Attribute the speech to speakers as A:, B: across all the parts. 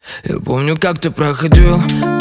A: Я помню, как ты проходил,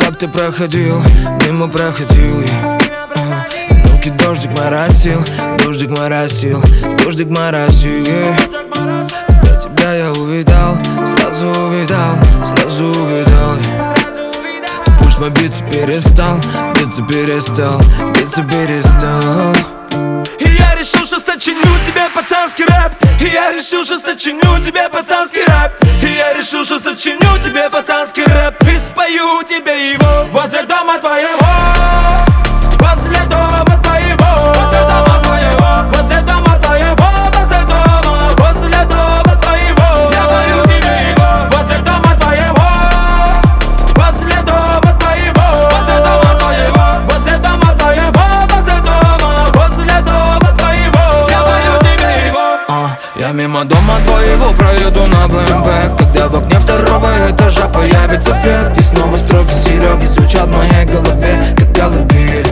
A: мимо проходил я. Руки дождик моросил, дождик моросил, дождик моросил, yeah. Когда тебя я увидал, сразу увидал, yeah. Ты пусть мой биться перестал, биться перестал.
B: И я решил, что сочиню тебе пацанский рэп. И я решил, что сочиню тебе пацанский рэп. И я решил, что сочиню тебе пацанский рэп. И спою тебе его возле дома твоего. Возле дома твоего. Возле дома твоего. Возле дома твоего. Возле дома. Возле дома твоего. Я пою тебе его возле дома твоего. Возле дома твоего. Возле дома твоего. Возле дома твоего. Возле дома. Возле дома твоего. Я пою тебе его.
A: Я мимо дома твоего проеду на БМВ. Когда в окне второго этажа появится свет, и снова строки Сереги звучат в моей голове, как колыбель.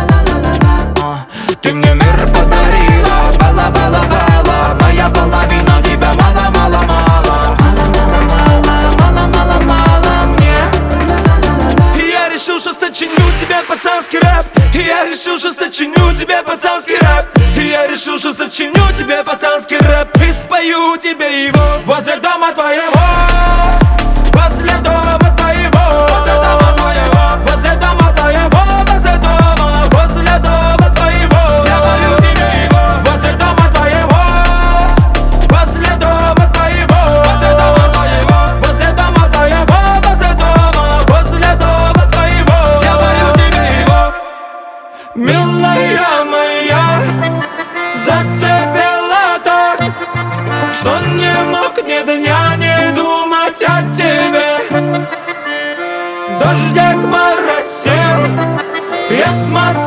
A: Ты мне мир подарила, бала, моя половина тебя мало мне.
B: И я решил, что сочиню тебе пацанский рэп. И я решил, что сочиню тебе пацанский рэп. И я решил, что сочиню тебе пацанский рэп. И спою тебе его возле дома твоего. Возле дома твоего. Возле дома твоего. Возле дома твоего. Возле дома. Возле дома твоего. Я пою тебе его возле дома твоего. Возле дома твоего. Возле дома твоего. Возле дома твоего. Возле дома. Возле дома твоего. Я пою тебе его. Милая моя, зацепила так, что не мог ни дня не думать о тебе. Дождик моросил, я смотрел